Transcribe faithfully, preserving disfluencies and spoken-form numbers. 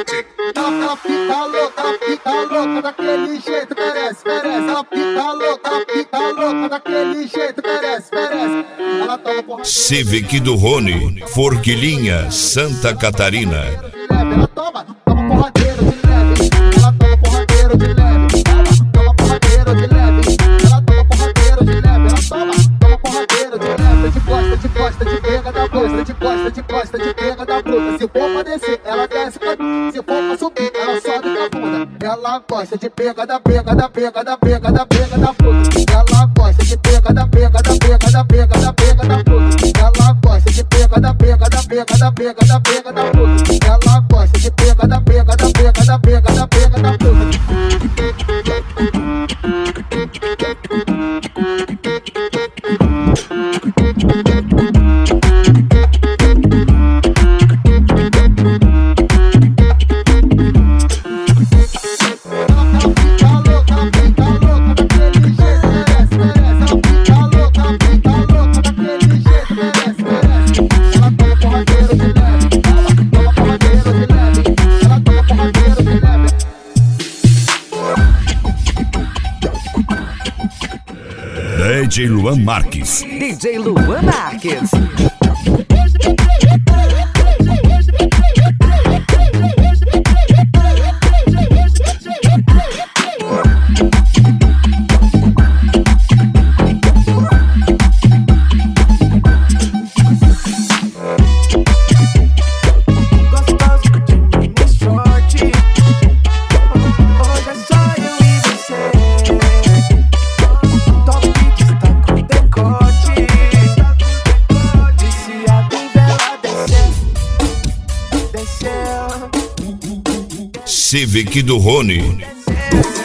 Ela fica louca, ela fica louca daquele jeito, merece, merece. Ela fica louca, ela fica louca daquele jeito, merece, merece. Ela toma porra. Civic do Rony, Forquilinha, Santa Catarina. Ela toma, toma porradeiro de leve. Ela toma porradeiro de leve. Toma, toma porradeiro de leve. Ela toma porradeiro de leve. Ela toma, toma porradeiro de leve. De costa, de costa, de pega da bruta. De costa, de costa, de pega da bruta. Se for pra descer, ela desce pra mim. Se for pra subir, ela sobe com a bunda. Ela gosta de pega da pega da pega da pega da pega da bruta. Ela gosta de pega da pega da pega da pega da pega da bruta. Ela gosta de pega da pega da pega da pega da pega da bruta. Ela gosta de pega da pega da pega da pega da pega da bruta. D J Luan Marques. D J Luan Marques. Civic do Rony.